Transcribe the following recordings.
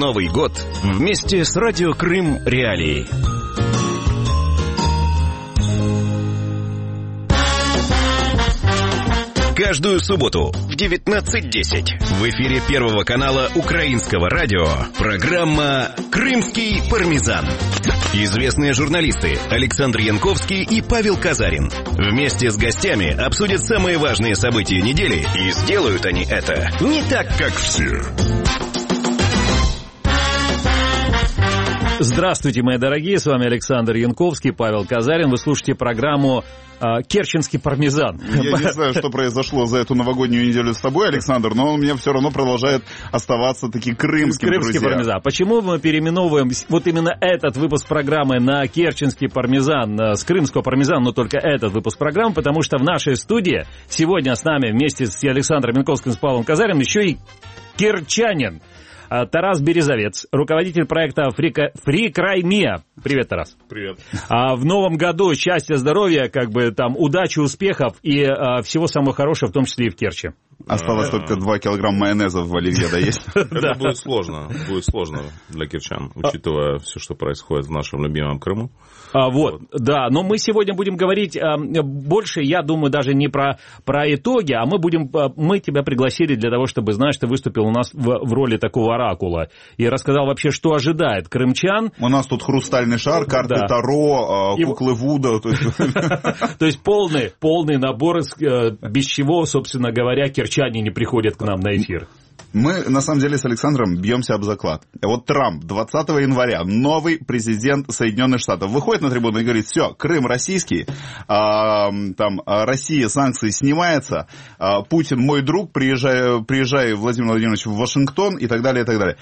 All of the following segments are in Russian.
Новый год вместе с Радио Крым Реалии. Каждую субботу в 19:10 в эфире Первого канала Украинского радио программа «Крымский пармезан». Известные журналисты Александр Янковский и Павел Казарин вместе с гостями обсудят самые важные события недели, и сделают они это не так, как все. Здравствуйте, мои дорогие, с вами Александр Янковский, Павел Казарин. Вы слушаете программу «Керченский пармезан». Я не знаю, что произошло за эту новогоднюю неделю с тобой, Александр, но он у меня все равно продолжает оставаться таким крымским, Крымский друзья. пармезан. Почему мы переименовываем вот именно этот выпуск программы на «Керченский пармезан», с крымского пармезана, но только этот выпуск программы? Потому что в нашей студии сегодня с нами вместе с Александром Янковским и с Павлом Казариным еще и керчанин Тарас Березовец, руководитель проекта «Free Crimea». Привет, Тарас. Привет. В новом году счастья, здоровья, удачи, успехов и всего самого хорошего, в том числе и в Керчи. Осталось только 2 килограмма майонеза в оливье доесть. Это будет сложно для керчан, учитывая все, что происходит в нашем любимом Крыму. Да, но мы сегодня будем говорить больше, я думаю, даже не про итоги, а мы тебя пригласили для того, чтобы, знаешь, ты выступил у нас в роли такого оракула и рассказал вообще, что ожидает крымчан. У нас тут хрустальный шар, карты Таро, куклы Вуда. То есть полный набор, без чего, собственно говоря, керчане не приходят к нам на эфир. Мы, на самом деле, с Александром бьемся об заклад. Вот Трамп 20 января, новый президент Соединенных Штатов, выходит на трибуну и говорит: все, Крым российский, Россия, санкции снимается, Путин мой друг, приезжай, Владимир Владимирович, в Вашингтон и так далее, и так далее.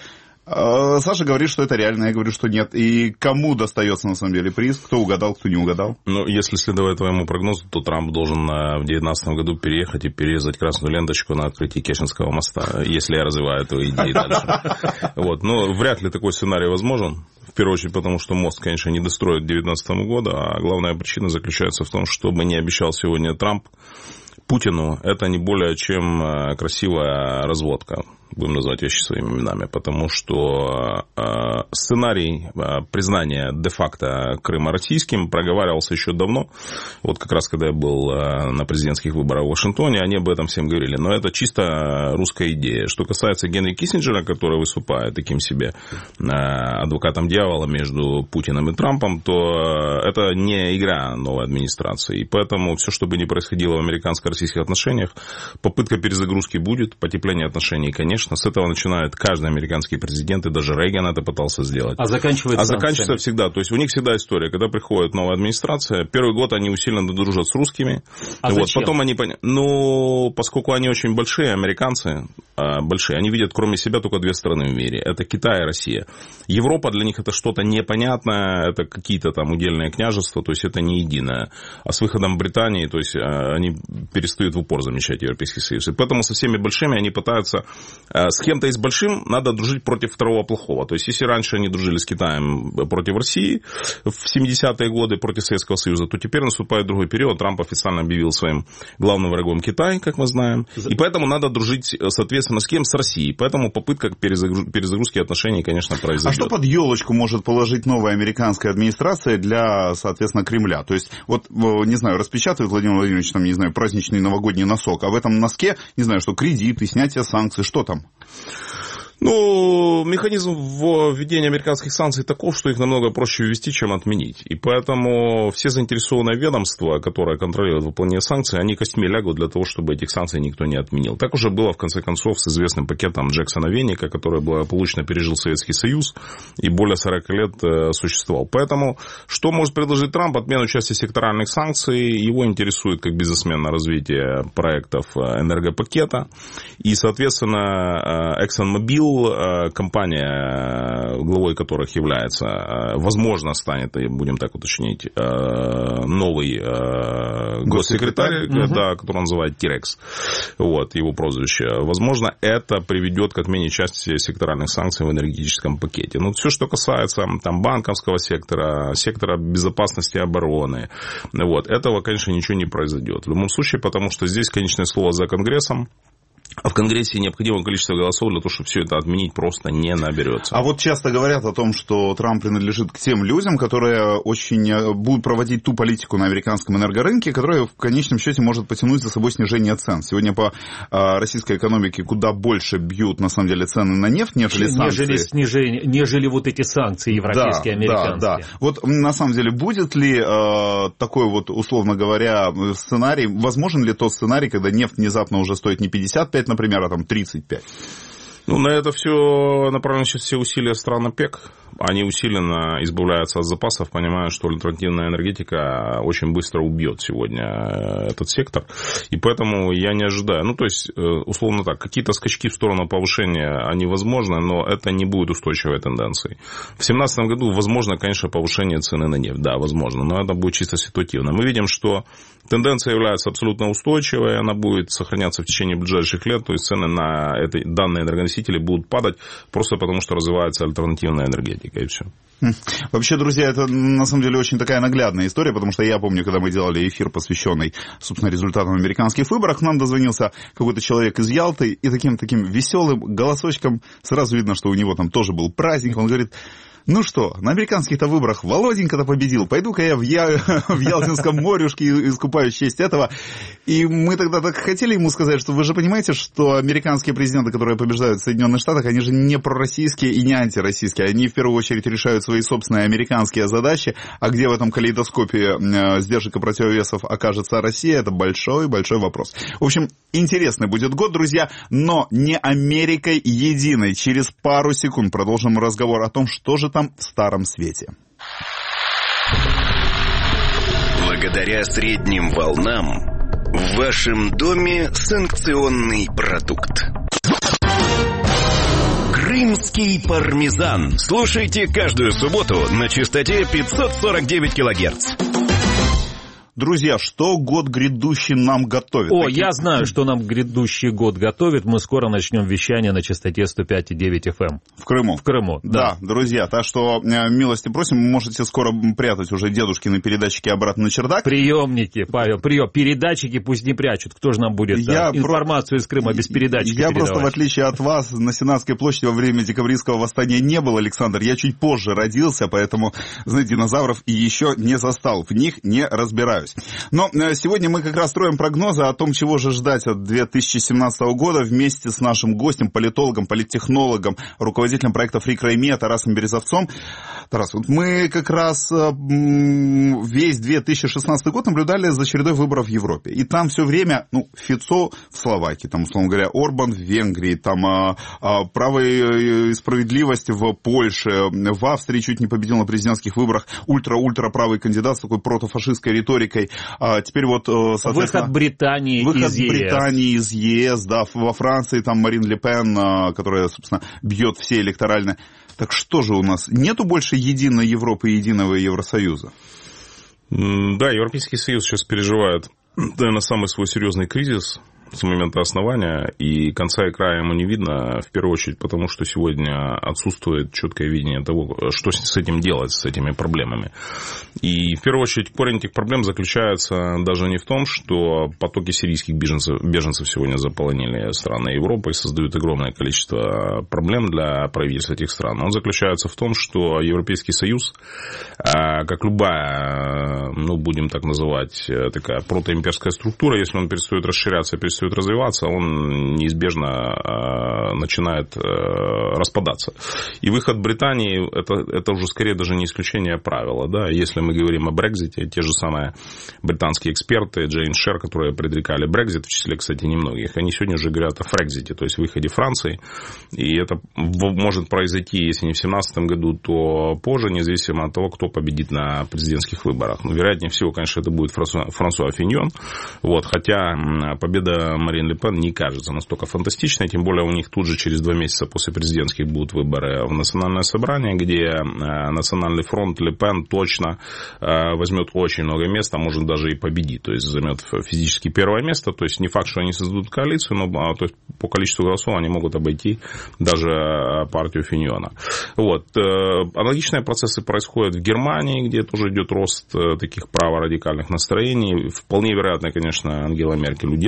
Саша говорит, что это реально, я говорю, что нет. И кому достается на самом деле приз? Кто угадал, кто не угадал? Ну, если следовать твоему прогнозу, то Трамп должен в 2019 году переехать и перерезать красную ленточку на открытии Керченского моста, если я развиваю эту идею дальше. Но вряд ли такой сценарий возможен. В первую очередь, потому что мост, конечно, не достроят к 2019 году, а главная причина заключается в том, что бы не обещал сегодня Трамп, Путину это не более чем красивая разводка. Будем называть вещи своими именами, потому что сценарий признания де-факто Крыма российским проговаривался еще давно. Вот как раз когда я был на президентских выборах в Вашингтоне, они об этом всем говорили. Но это чисто русская идея. Что касается Генри Киссинджера, который выступает таким себе адвокатом дьявола между Путиным и Трампом, то это не игра новой администрации. И поэтому все, что бы ни происходило в американско-российских отношениях, попытка перезагрузки будет, потепление отношений, конечно. С этого начинает каждый американский президент, и даже Рейган это пытался сделать. А заканчивается всегда. То есть у них всегда история. Когда приходит новая администрация, первый год они усиленно дружат с русскими. Зачем? Потом они... поскольку они очень большие, американцы большие, они видят кроме себя только 2 страны в мире. Это Китай и Россия. Европа для них это что-то непонятное, это какие-то там удельные княжества, то есть это не единое. А с выходом Британии, то есть они перестают в упор замечать Европейский Союз. И поэтому со всеми большими они пытаются... С кем-то из большим надо дружить против второго плохого. То есть, если раньше они дружили с Китаем против России в 70-е годы, против Советского Союза, то теперь наступает другой период. Трамп официально объявил своим главным врагом Китай, как мы знаем. И поэтому надо дружить, соответственно, с кем? С Россией. Поэтому попытка перезагрузки отношений, конечно, произойдет. А что под елочку может положить новая американская администрация для, соответственно, Кремля? То есть, не знаю, распечатывает Владимир Владимирович, праздничный новогодний носок, а в этом носке, не знаю, что кредиты, снятие санкций, что там? Механизм введения американских санкций таков, что их намного проще ввести, чем отменить. И поэтому все заинтересованные ведомства, которые контролируют выполнение санкций, они костьми лягут для того, чтобы этих санкций никто не отменил. Так уже было, в конце концов, с известным пакетом Джексона-Веника, который благополучно пережил Советский Союз и более 40 лет существовал. Поэтому, что может предложить Трамп? Отмену части секторальных санкций. Его интересует как бизнесмена развитие проектов энергопакета. И, соответственно, ExxonMobil, компания, главой которых является, возможно, станет, будем так уточнить, новый госсекретарь, который называют Тирекс, его прозвище. Возможно, это приведет к отмене части секторальных санкций в энергетическом пакете. Все, что касается банковского сектора безопасности и обороны, этого, конечно, ничего не произойдет. В любом случае, потому что здесь конечное слово за Конгрессом. А в Конгрессе необходимое количество голосов для того, чтобы все это отменить, просто не наберется. А вот часто говорят о том, что Трамп принадлежит к тем людям, которые очень будут проводить ту политику на американском энергорынке, которая в конечном счете может потянуть за собой снижение цен. Сегодня по российской экономике куда больше бьют, на самом деле, цены на нефть, нежели санкции. Нежели вот эти санкции европейские, американские. Да. Вот на самом деле будет ли такой вот, условно говоря, сценарий, возможен ли тот сценарий, когда нефть внезапно уже стоит не 55, например, а там 35? Ну, на это все направлены сейчас все усилия стран ОПЕК. Они усиленно избавляются от запасов, понимая, что альтернативная энергетика очень быстро убьет сегодня этот сектор. И поэтому я не ожидаю. Ну, то есть, условно так, какие-то скачки в сторону повышения, они возможны, но это не будет устойчивой тенденцией. В 2017 году возможно, конечно, повышение цены на нефть. Да, возможно, но это будет чисто ситуативно. Мы видим, что тенденция является абсолютно устойчивой, она будет сохраняться в течение ближайших лет, то есть цены на данные энергоносители будут падать просто потому, что развивается альтернативная энергетика, и все. Вообще, друзья, это на самом деле очень такая наглядная история, потому что я помню, когда мы делали эфир, посвященный, собственно, результатам американских выборов, нам дозвонился какой-то человек из Ялты, и таким веселым голосочком сразу видно, что у него там тоже был праздник, он говорит: ну что, на американских-то выборах Володенька-то победил, пойду-ка я в Ялтинском морюшке искупаюсь в честь этого. И мы тогда так хотели ему сказать, что вы же понимаете, что американские президенты, которые побеждают в Соединенных Штатах, они же не пророссийские и не антироссийские. Они в первую очередь решают свои собственные американские задачи, а где в этом калейдоскопе сдержек и противовесов окажется Россия, это большой-большой вопрос. В общем, интересный будет год, друзья, но не Америкой единой. Через пару секунд продолжим разговор о том, что же там в Старом Свете. Благодаря средним волнам в вашем доме санкционный продукт. Крымский пармезан. Слушайте каждую субботу на частоте 549 килогерц. Друзья, что год грядущий нам готовит? Я знаю, что нам грядущий год готовит. Мы скоро начнем вещание на частоте 105,9 FM. В Крыму? В Крыму, да. Да, друзья, так что милости просим, вы можете скоро прятать уже дедушкины передатчики обратно на чердак. Приемники, Павел, передатчики пусть не прячут. Кто же нам будет информацию из Крыма без передатчика Я передавать? Просто, в отличие от вас, на Сенатской площади во время декабристского восстания не был, Александр. Я чуть позже родился, поэтому, знаете, динозавров и еще не застал. В них не разбираюсь. Но сегодня мы как раз строим прогнозы о том, чего же ждать от 2017 года вместе с нашим гостем, политологом, политтехнологом, руководителем проекта Free Crimea Тарасом Березовцом. Тарас, вот мы как раз весь 2016 год наблюдали за чередой выборов в Европе. И там все время, Фицо в Словакии, там, условно говоря, Орбан в Венгрии, там «Право и справедливость» в Польше, в Австрии чуть не победил на президентских выборах ультра-ультра правый кандидат с такой протофашистской риторикой. Теперь вот, соответственно... Выход Британии из ЕС. Да, во Франции там Марин Ле Пен, которая, собственно, бьет все электорально. Так что же у нас? Нету больше единой Европы и единого Евросоюза? Да, Европейский Союз сейчас переживает, наверное, самый свой серьезный кризис с момента основания, и конца и края ему не видно, в первую очередь, потому что сегодня отсутствует четкое видение того, что с этим делать, с этими проблемами. И в первую очередь корень этих проблем заключается даже не в том, что потоки сирийских беженцев сегодня заполонили страны Европы и создают огромное количество проблем для правительств этих стран. Он заключается в том, что Европейский Союз, как любая, будем так называть, такая протоимперская структура, если он перестает расширяться, перестает развиваться, он неизбежно начинает распадаться. И выход Британии это уже скорее даже не исключение, а правило. Да? Если мы говорим о Брексите, те же самые британские эксперты, Джейн Шер, которые предрекали Брексит, в числе, кстати, немногих, они сегодня уже говорят о Фрексите, то есть выходе Франции. И это может произойти, если не в 2017 году, то позже, независимо от того, кто победит на президентских выборах. Вероятнее всего, конечно, это будет Франсуа Финьон. Хотя победа Марин Ле Пен не кажется настолько фантастичной, тем более у них тут же через 2 месяца после президентских будут выборы в Национальное собрание, где Национальный фронт Ле Пен точно возьмет очень много мест, а может даже и победит, то есть займет физически первое место, то есть не факт, что они создадут коалицию, но то есть по количеству голосов они могут обойти даже партию Финьона. Аналогичные процессы происходят в Германии, где тоже идет рост таких праворадикальных настроений. Вполне вероятно, конечно, Ангела Меркель удержит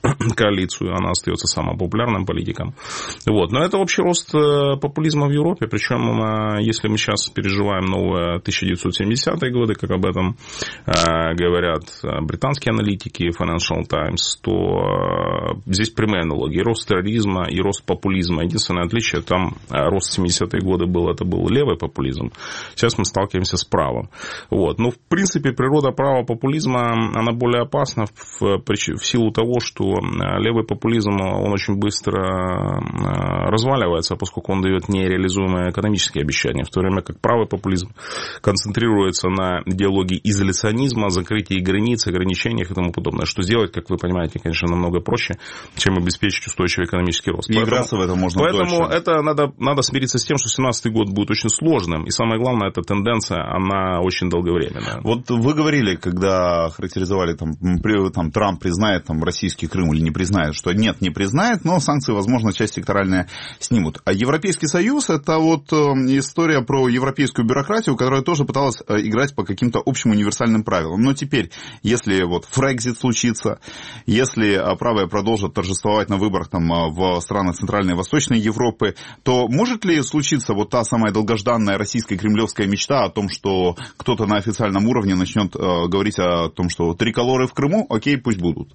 коалицию, она остается самым популярным политиком. Вот. Но это общий рост популизма в Европе, причем если мы сейчас переживаем новые 1970-е годы, как об этом говорят британские аналитики, Financial Times, то здесь прямые аналогии. Рост терроризма и рост популизма. Единственное отличие, там рост 70-е годы это был левый популизм. Сейчас мы сталкиваемся с правым. Вот. Но, в принципе, природа права популизма, она более опасна в силу того, что левый популизм, он очень быстро разваливается, поскольку он дает нереализуемые экономические обещания, в то время как правый популизм концентрируется на идеологии изоляционизма, закрытии границ, ограничениях и тому подобное. Что сделать, как вы понимаете, конечно, намного проще, чем обеспечить устойчивый экономический рост. И играться в этом можно Поэтому дольше. Это надо смириться с тем, что 2017 год будет очень сложным. И самое главное, эта тенденция, она очень долговременная. Вот вы говорили, когда характеризовали, Трамп признает российский Крым или не признает, что нет, не признает, но санкции, возможно, часть секторальная снимут. А Европейский Союз – это история про европейскую бюрократию, которая тоже пыталась играть по каким-то общим универсальным правилам. Но теперь, если Фрексит случится, если правые продолжат торжествовать на выборах в странах Центральной и Восточной Европы, то может ли случиться та самая долгожданная российская кремлевская мечта о том, что кто-то на официальном уровне начнет говорить о том, что триколоры в Крыму, окей, пусть будут?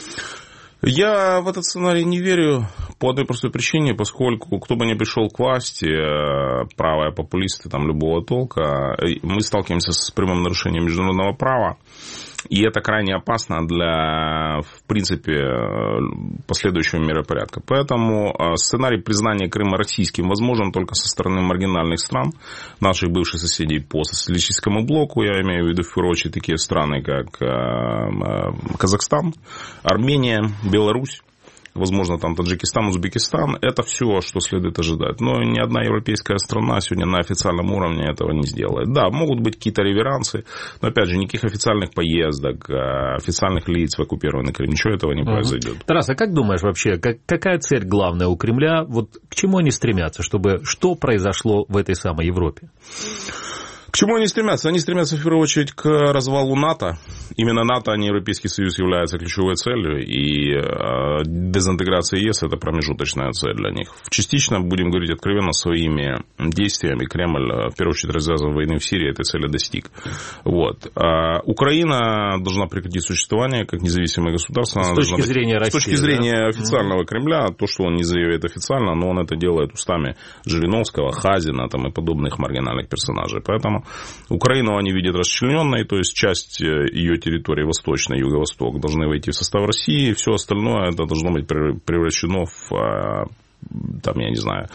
Я в этот сценарий не верю по одной простой причине, поскольку кто бы ни пришел к власти, правые популисты любого толка, мы сталкиваемся с прямым нарушением международного права. И это крайне опасно для, в принципе, последующего миропорядка. Поэтому сценарий признания Крыма российским возможен только со стороны маргинальных стран, наших бывших соседей по социалистическому блоку. Я имею в виду, в первую очередь, такие страны, как Казахстан, Армения, Беларусь. Возможно, Таджикистан, Узбекистан. Это все, что следует ожидать. Но ни одна европейская страна сегодня на официальном уровне этого не сделает. Да, могут быть какие-то реверансы, но, опять же, никаких официальных поездок, официальных лиц в оккупированный Крым, ничего этого не произойдет. Тарас, а как думаешь вообще, какая цель главная у Кремля? К чему они стремятся, что произошло в этой самой Европе? К чему они стремятся? Они стремятся, в первую очередь, к развалу НАТО. Именно НАТО, а не Европейский Союз, является ключевой целью. И дезинтеграция ЕС – это промежуточная цель для них. Частично, будем говорить откровенно, своими действиями Кремль, в первую очередь, развязан войны в Сирии, этой цели достиг. Вот. Украина должна прекратить существование как независимое государство. С точки зрения России. С точки зрения официального Кремля, то, что он не заявляет официально, но он это делает устами Жириновского, Хазина и подобных маргинальных персонажей. Поэтому Украину они видят расчлененной, то есть часть ее территории восточной, юго-восток должны войти в состав России, все остальное это должно быть превращено в я не знаю,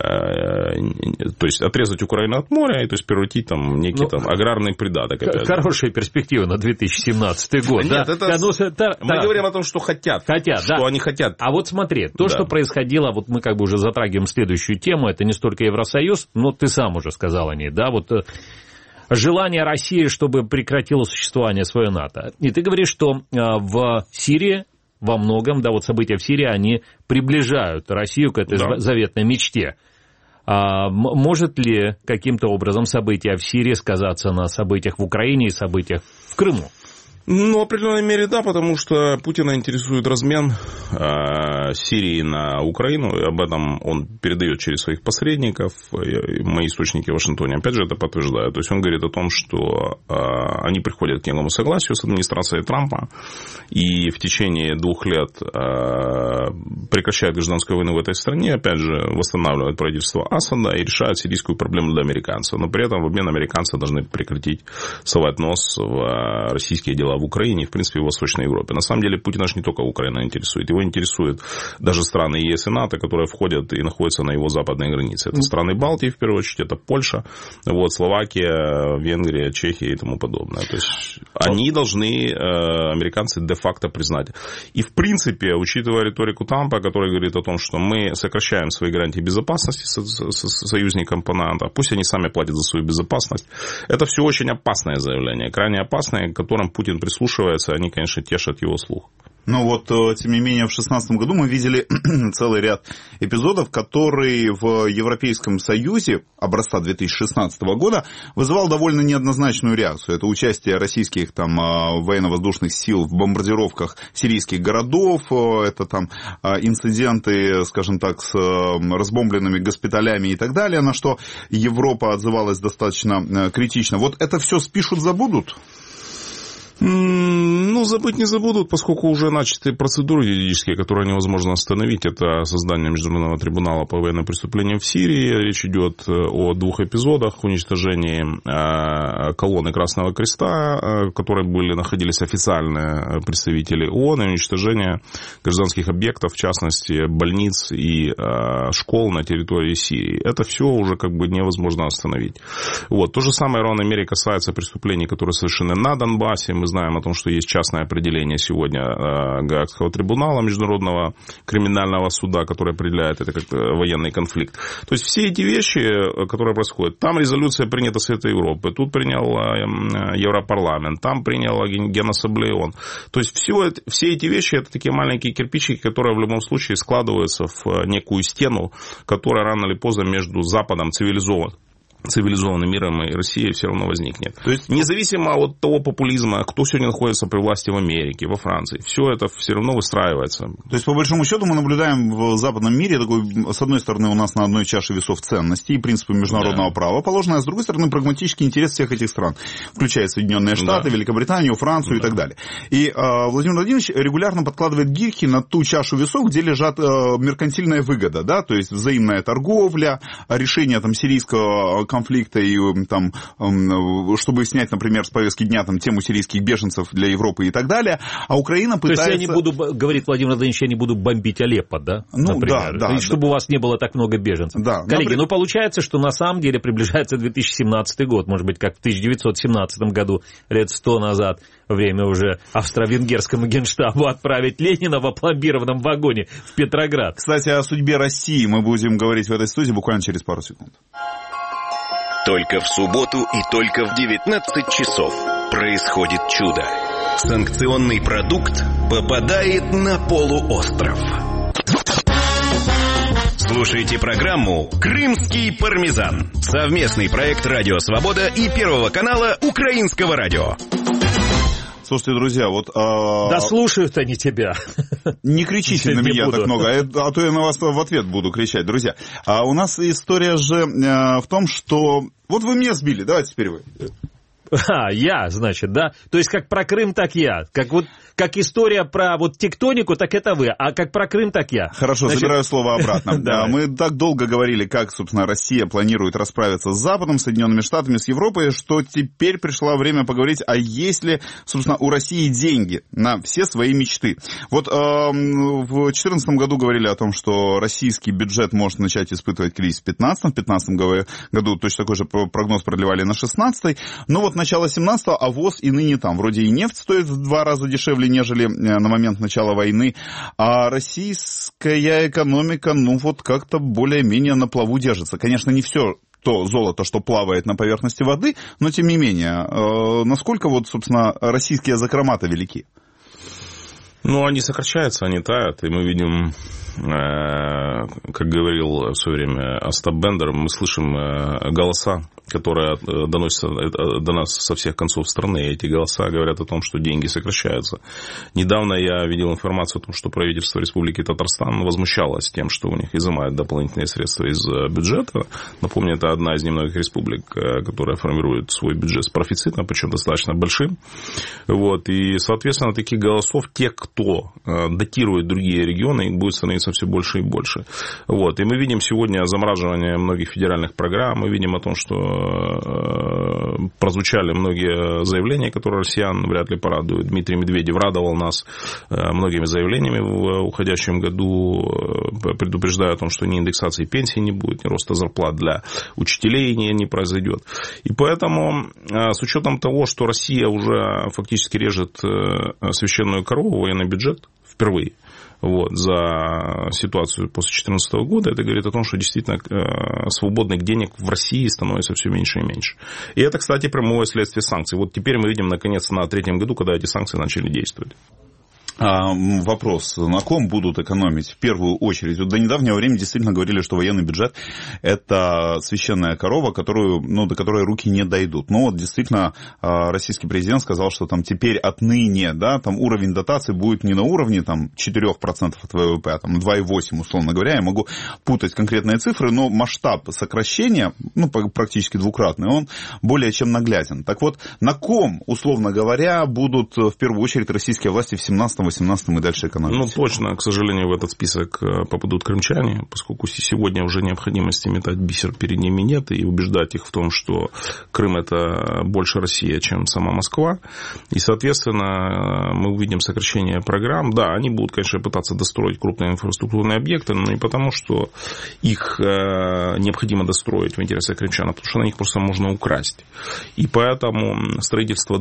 то есть отрезать Украину от моря и то есть превратить некий аграрный придаток. Хорошая перспектива на 2017 год. Нет, мы говорим о том, что хотят. Что они хотят. А вот смотри, что происходило, мы уже затрагиваем следующую тему, это не столько Евросоюз, но ты сам уже сказал о ней, желание России, чтобы прекратило существование свое НАТО. И ты говоришь, что в Сирии во многом, события в Сирии, они приближают Россию к этой заветной мечте. Может ли каким-то образом события в Сирии сказаться на событиях в Украине и событиях в Крыму? В определенной мере да, потому что Путина интересует размен Сирии на Украину, и об этом он передает через своих посредников, мои источники в Вашингтоне, опять же, это подтверждают. То есть он говорит о том, что они приходят к некому согласию с администрацией Трампа, и в течение 2 лет прекращают гражданскую войну в этой стране, опять же, восстанавливают правительство Асада и решают сирийскую проблему для американцев. Но при этом в обмен американцы должны прекратить совать нос в российские дела в Украине и, в принципе, в Восточной Европе. На самом деле, Путина же не только Украина интересует. Его интересуют даже страны ЕС и НАТО, которые входят и находятся на его западной границе. Это страны Балтии, в первую очередь, это Польша, Словакия, Венгрия, Чехия и тому подобное. То есть, они должны, американцы, де-факто признать. И, в принципе, учитывая риторику Трампа, который говорит о том, что мы сокращаем свои гарантии безопасности союзникам по НАТО, пусть они сами платят за свою безопасность, это все очень опасное заявление, крайне опасное, к которым Путин прислушивается, они, конечно, тешат его слух. Но вот, тем не менее, в 2016 году мы видели целый ряд эпизодов, которые в Европейском Союзе образца 2016 года вызывал довольно неоднозначную реакцию. Это участие российских там военно-воздушных сил в бомбардировках сирийских городов, это там инциденты, скажем так, с разбомбленными госпиталями и так далее, на что Европа отзывалась достаточно критично. Вот это все спишут, забудут? Ну, забыть не забудут, поскольку уже начаты процедуры юридические, которые невозможно остановить. Это создание Международного трибунала по военным преступлениям в Сирии. Речь идет о 2 эпизодах: уничтожении колонны Красного Креста, в которой находились официальные представители ООН, и уничтожение гражданских объектов, в частности, больниц и школ на территории Сирии. Это все уже как бы невозможно остановить. Вот. То же самое в равной мере касается преступлений, которые совершены на Донбассе. Мы знаем о том, что есть частное определение сегодня Гаагского трибунала, Международного криминального суда, который определяет это как военный конфликт. То есть все эти вещи, которые происходят, там резолюция принята Совета Европы, тут принял Европарламент, там принял Генассамблея. То есть все эти вещи, это такие маленькие кирпичики, которые в любом случае складываются в некую стену, которая рано или поздно между Западом цивилизованным миром и Россией все равно возникнет. То есть независимо от того популизма, кто сегодня находится при власти в Америке, во Франции, все это все равно выстраивается. То есть, по большому счету, мы наблюдаем в западном мире такой, с одной стороны, у нас на одной чаше весов ценности и принципы международного права положены, а с другой стороны, прагматический интерес всех этих стран, включая Соединенные Штаты, Великобританию, Францию и так далее. И Владимир Владимирович регулярно подкладывает гирьки на ту чашу весов, где лежат меркантильная выгода, да, то есть взаимная торговля, решение там сирийского конфликта и там, чтобы снять, например, с повестки дня там тему сирийских беженцев для Европы и так далее, а Украина пытается... То есть я не буду, говорит Владимир Владимирович, я не буду бомбить Алеппо, да, ну, например, да, чтобы у вас не было так много беженцев. Да, коллеги, ну получается, что на самом деле приближается 2017 год, может быть, как в 1917 году, лет 100 назад, время уже австро-венгерскому генштабу отправить Ленина в опломбированном вагоне в Петроград. Кстати, о судьбе России мы будем говорить в этой студии буквально через пару секунд. Только в субботу и только в 19 часов происходит чудо. Санкционный продукт попадает на полуостров. Слушайте программу «Крымский пармезан». Совместный проект «Радио Свобода» и Первого канала Украинского радио. Слушайте, друзья, вот... Да слушают они тебя. Не кричите на меня так много, а то я на вас в ответ буду кричать. Друзья, у нас история же в том, что... Вот вы меня сбили, давайте теперь вы. Я, значит, да? То есть как про Крым, так я. Как история про вот тектонику, так это вы. А как про Крым, так я. Хорошо, забираю слово обратно. Мы так долго говорили, как, собственно, Россия планирует расправиться с Западом, Соединенными Штатами, с Европой, что теперь пришло время поговорить, а есть ли, собственно, у России деньги на все свои мечты. Вот в 2014 году говорили о том, что российский бюджет может начать испытывать кризис в 2015. В 2015 году точно такой же прогноз продлевали на 2016. Но вот начало 2017-го, а ВОЗ и ныне там. Вроде и нефть стоит в 2 раза дешевле, нежели на момент начала войны. А российская экономика, ну вот как-то более-менее на плаву держится. Конечно, не все то золото, что плавает на поверхности воды, но тем не менее, насколько вот, собственно, российские закрома-то велики? Ну, они сокращаются, они тают, и мы видим, как говорил в свое время Остап Бендер, мы слышим голоса, которые доносятся до нас со всех концов страны, и эти голоса говорят о том, что деньги сокращаются. Недавно я видел информацию о том, что правительство Республики Татарстан возмущалось тем, что у них изымают дополнительные средства из бюджета. Напомню, это одна из немногих республик, которая формирует свой бюджет с профицитом, причем достаточно большим. Вот. И, соответственно, таких голосов, те, кто датирует другие регионы, их будет становиться все больше и больше. Вот. И мы видим сегодня замораживание многих федеральных программ, мы видим о том, что прозвучали многие заявления, которые россиян вряд ли порадуют. Дмитрий Медведев радовал нас многими заявлениями в уходящем году, предупреждая о том, что ни индексации пенсий не будет, ни роста зарплат для учителей не произойдет. И поэтому, с учетом того, что Россия уже фактически режет священную корову, военный бюджет впервые, вот, за ситуацию после 2014 года, это говорит о том, что действительно свободных денег в России становится все меньше и меньше. И это, кстати, прямое следствие санкций. Вот теперь мы видим, наконец, на 3-м году, когда эти санкции начали действовать. Вопрос, на ком будут экономить в первую очередь? Вот до недавнего времени действительно говорили, что военный бюджет – это священная корова, до которой руки не дойдут. Но вот действительно российский президент сказал, что там теперь отныне, да, там уровень дотаций будет не на уровне там, 4% от ВВП, а там 2,8, условно говоря. Я могу путать конкретные цифры, но масштаб сокращения, практически двукратный, он более чем нагляден. Так вот, на ком, условно говоря, будут в первую очередь российские власти в 17-18 и дальше экономить? Точно, к сожалению, в этот список попадут крымчане, поскольку сегодня уже необходимости метать бисер перед ними нет, и убеждать их в том, что Крым – это больше Россия, чем сама Москва. И, соответственно, мы увидим сокращение программ. Да, они будут, конечно, пытаться достроить крупные инфраструктурные объекты, но не потому, что их необходимо достроить в интересах крымчан, а потому что на них просто можно украсть. И поэтому строительство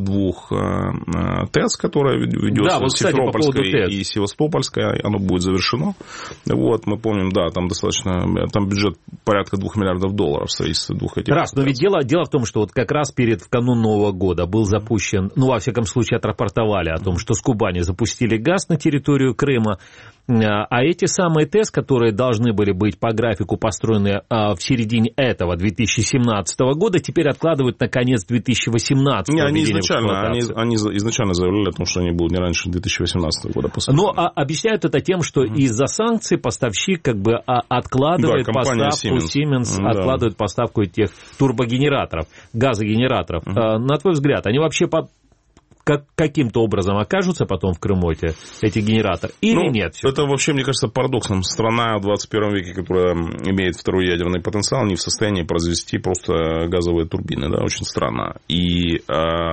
2 ТЭС, которое ведется в Симферопольской и Севастопольской, оно будет завершено. Вот, мы помним, да, там там бюджет порядка $2 миллиардов строительство 2 этих. Но ведь дело в том, что вот как раз в канун Нового года был запущен, во всяком случае, отрапортовали о том, что с Кубани запустили газ на территорию Крыма, а эти самые ТЭС, которые должны были быть по графику построены в середине этого 2017 года, теперь откладывают на конец 2018 года. Они изначально заявляли о том, что они будут не раньше 2018 года. Но объясняют это тем, что из-за санкций поставщик откладывает поставку Siemens, откладывает поставку этих турбогенераторов, газогенераторов. На твой взгляд, они вообще каким-то образом окажутся потом в Крыму эти генераторы или нет? Это вообще, мне кажется, парадоксом. Страна в 21 веке, которая имеет второй ядерный потенциал, не в состоянии произвести просто газовые турбины. Да? Очень странно. И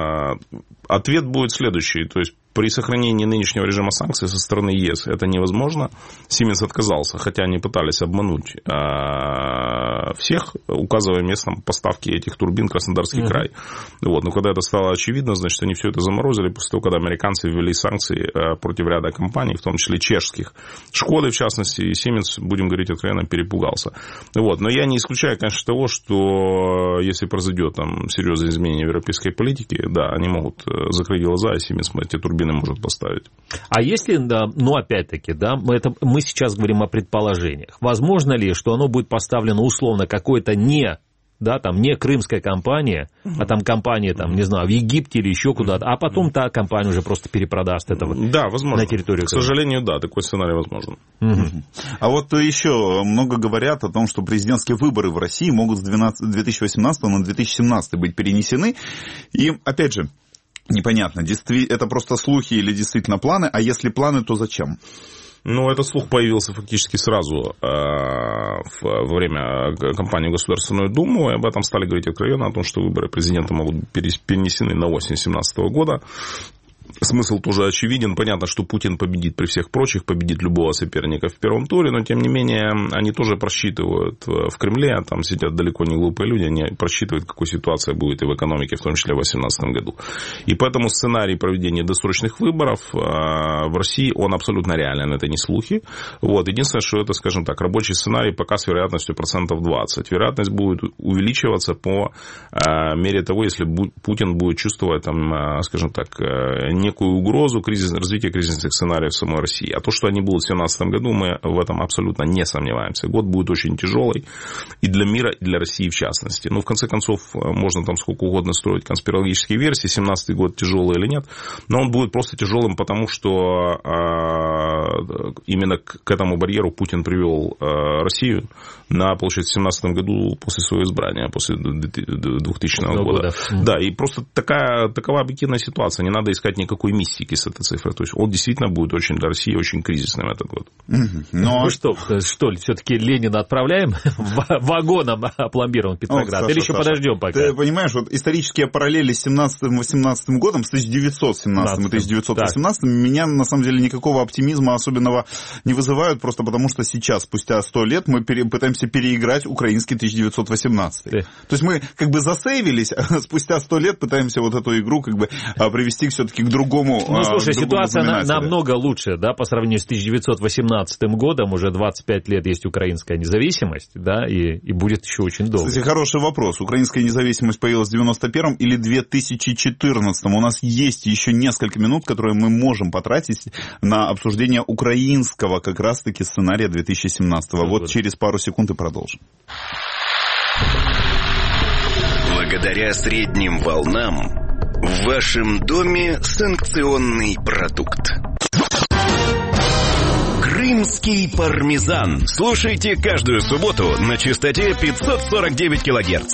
ответ будет следующий. То есть при сохранении нынешнего режима санкций со стороны ЕС это невозможно. Siemens отказался, хотя они пытались обмануть всех, указывая местом поставки этих турбин в Краснодарский край. Вот. Но когда это стало очевидно, значит, они все это заморозили после того, когда американцы ввели санкции против ряда компаний, в том числе чешских. Шкоды, в частности, и Siemens, будем говорить откровенно, перепугался. Вот. Но я не исключаю, конечно, того, что если произойдет там серьезное изменение в европейской политике, да, они могут закрыть глаза, и Siemens эти турбины может поставить. А если, опять-таки, мы сейчас говорим о предположениях. Возможно ли, что оно будет поставлено условно какой-то не крымская компания, а там компания, в Египте или еще куда-то, а потом та компания уже просто перепродаст этого на территорию Крыма? К сожалению, да, такой сценарий возможен. А вот еще много говорят о том, что президентские выборы в России могут с 2018 на 2017 быть перенесены. И, опять же, непонятно, это просто слухи или действительно планы, а если планы, то зачем? Этот слух появился фактически сразу во время кампании в Государственную Думу, и об этом стали говорить откровенно, о том, что выборы президента могут быть перенесены на осень 2017 года. Смысл тоже очевиден. Понятно, что Путин победит при всех прочих, победит любого соперника в первом туре, но, тем не менее, они тоже просчитывают в Кремле, там сидят далеко не глупые люди, они просчитывают, какой ситуация будет и в экономике, в том числе в 2018 году. И поэтому сценарий проведения досрочных выборов в России, он абсолютно реален, это не слухи. Вот. Единственное, что это, скажем так, рабочий сценарий пока с вероятностью 20%. Вероятность будет увеличиваться по мере того, если Путин будет чувствовать, скажем так, некую угрозу развития кризисных сценариев в самой России. А то, что они будут в 2017 году, мы в этом абсолютно не сомневаемся. Год будет очень тяжелый и для мира, и для России в частности. В конце концов, можно там сколько угодно строить конспирологические версии, 2017 год тяжелый или нет, но он будет просто тяжелым, потому что именно к этому барьеру Путин привел Россию получается, в 2017 году после своего избрания, после 2000 года. Да, и просто такова объективная ситуация. Не надо искать никакой мистики с этой цифрой. То есть он действительно будет для России очень кризисным этот год. Ну что ли, все-таки Ленина отправляем вагоном опломбирован Петроград? Или еще подождем пока? Ты понимаешь, вот исторические параллели с 17-18 годом, с 1917 и 1918 меня на самом деле никакого оптимизма особенного не вызывают, просто потому что сейчас, спустя 100 лет, мы пытаемся переиграть украинский 1918. То есть мы как бы засейвились, а спустя 100 лет пытаемся вот эту игру как бы привести все-таки к другому другому. Ну, слушай, ситуация знаменателю. намного лучше, да, по сравнению с 1918 годом. Уже 25 лет есть украинская независимость, да, и будет еще очень долго. Кстати, хороший вопрос. Украинская независимость появилась в 91-м или 2014-м? У нас есть еще несколько минут, которые мы можем потратить на обсуждение украинского как раз-таки сценария 2017-го. Вот через пару секунд и продолжим. Благодаря средним волнам в вашем доме санкционный продукт. Крымский пармезан. Слушайте каждую субботу на частоте 549 килогерц.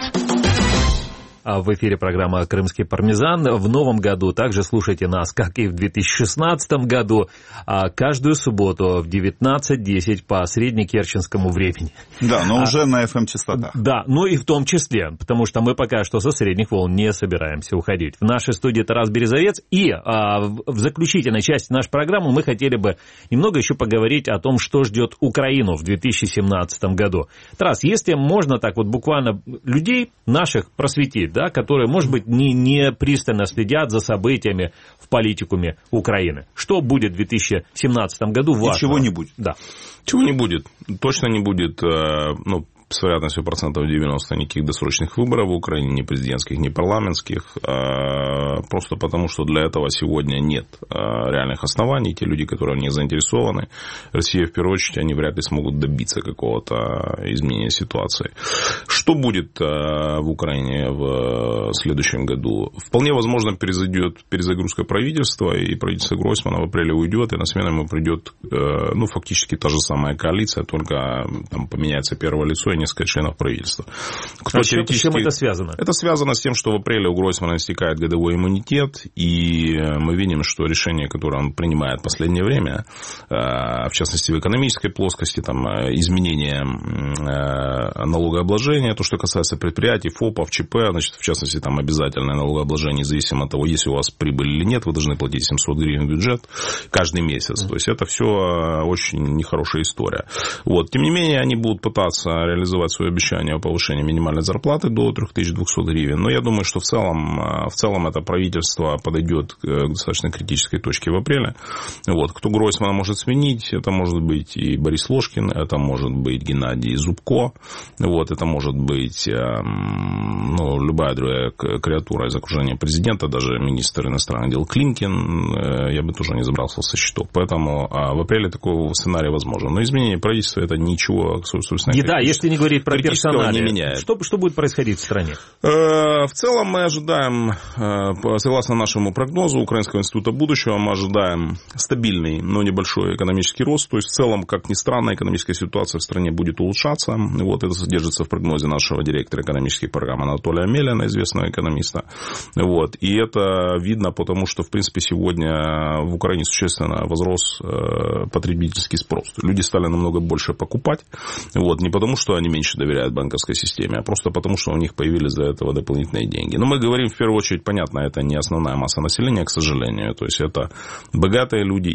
В эфире программа «Крымский пармезан». В новом году также слушайте нас, как и в 2016 году, каждую субботу в 19:10 по среднекерченскому времени. Да, но уже на FM-частотах. Да, ну и в том числе, потому что мы пока что со средних волн не собираемся уходить. В нашей студии Тарас Березовец, и в заключительной части нашей программы мы хотели бы немного еще поговорить о том, что ждет Украину в 2017 году. Тарас, если можно так вот буквально людей наших просветить, да, которые, может быть, не пристально следят за событиями в политикуме Украины. Что будет в 2017 году важного? Ничего не будет. Да. Чего не будет? Точно не будет, с вероятностью 90% никаких досрочных выборов в Украине, ни президентских, ни парламентских, просто потому, что для этого сегодня нет реальных оснований. Те люди, которые в них заинтересованы, Россия в первую очередь, они вряд ли смогут добиться какого-то изменения ситуации. Что будет в Украине в следующем году? Вполне возможно, произойдет перезагрузка правительства, и правительство Гройсмана в апреле уйдет, и на смену ему придет, фактически та же самая коалиция, только там поменяется первое лицо и несколько членов правительства. С чем это связано? Это связано с тем, что в апреле у Гройсмана истекает годовой иммунитет, и мы видим, что решения, которые он принимает в последнее время, в частности в экономической плоскости, там, изменение налогообложения, то, что касается предприятий, ФОПов, ЧП, значит, в частности, там обязательное налогообложение, независимо от того, есть ли у вас прибыль или нет, вы должны платить 700 гривен в бюджет каждый месяц. То есть это все очень нехорошая история. Вот. Тем не менее, они будут пытаться реализовать свое обещание о повышении минимальной зарплаты до 3200 гривен. Но я думаю, что в целом это правительство подойдет к достаточно критической точке в апреле. Вот. Кто Гройсмана может сменить? Это может быть и Борис Ложкин, это может быть Геннадий Зубко, вот. Это может быть любая другая креатура из окружения президента, даже министр иностранных дел Климкин, я бы тоже не забрался со счетов. Поэтому в апреле такой сценарий возможен. Но изменение правительства это ничего, собственно, да, если не говорить про персоналию, что будет происходить в стране? В целом мы ожидаем, согласно нашему прогнозу Украинского института будущего, мы ожидаем стабильный, но небольшой экономический рост. То есть, в целом, как ни странно, экономическая ситуация в стране будет улучшаться. Вот это содержится в прогнозе нашего директора экономических программ Анатолия Мелина, известного экономиста. Вот. И это видно, потому что, в принципе, сегодня в Украине существенно возрос потребительский спрос. Люди стали намного больше покупать. Вот. Не потому, что они меньше доверяют банковской системе, а просто потому, что у них появились для этого дополнительные деньги. Но мы говорим, в первую очередь, понятно, это не основная масса населения, к сожалению. То есть, это богатые люди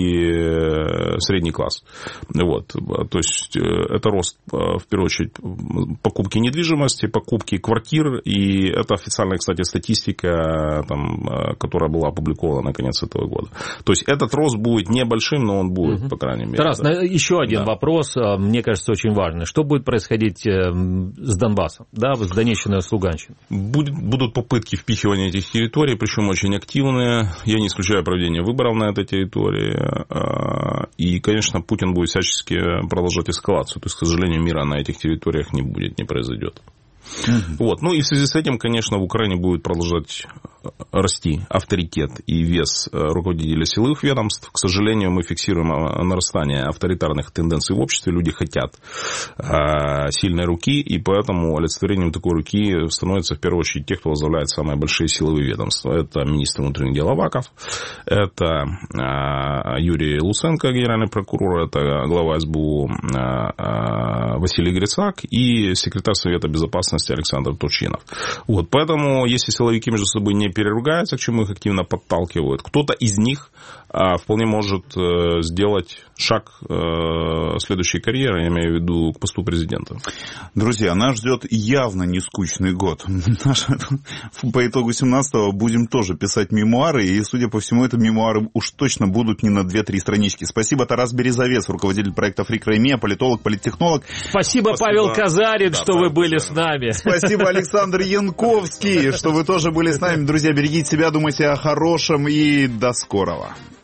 и средний класс. Вот. То есть, это рост, в первую очередь, покупки недвижимости, покупки квартир. И это официальная, кстати, статистика, которая была опубликована на конец этого года. То есть, этот рост будет небольшим, но он будет, по крайней мере. Тарас, еще один вопрос, мне кажется, очень важный. Что будет происходить с Донбассом, да, с Донеччиной и с Луганщиной? Будут попытки впихивания этих территорий, причем очень активные. Я не исключаю проведение выборов на этой территории. И, конечно, Путин будет всячески продолжать эскалацию. То есть, к сожалению, мира на этих территориях не будет, не произойдет. Вот. Ну и в связи с этим, конечно, в Украине будет продолжать расти авторитет и вес руководителей силовых ведомств. К сожалению, мы фиксируем нарастание авторитарных тенденций в обществе. Люди хотят сильной руки, и поэтому олицетворением такой руки становятся в первую очередь те, кто возглавляет самые большие силовые ведомства. Это министр внутренних дел Аваков, это Юрий Луценко, генеральный прокурор, это глава СБУ Василий Грицак и секретарь Совета Безопасности Александр Турчинов. Вот. Поэтому, если силовики между собой не они переругаются, к чему их активно подталкивают. Кто-то из них вполне может сделать шаг следующей карьеры, я имею в виду к посту президента. Друзья, нас ждет явно не скучный год. По итогу 17-го будем тоже писать мемуары, и, судя по всему, это мемуары уж точно будут не на 2-3 странички. Спасибо, Тарас Березовец, руководитель проекта «Фрик-Рейме», политолог, политтехнолог. Спасибо, Павел Казарин, что вы были с нами. Спасибо, Александр Янковский, что вы тоже были с нами. Друзья, берегите себя, думайте о хорошем, и до скорого.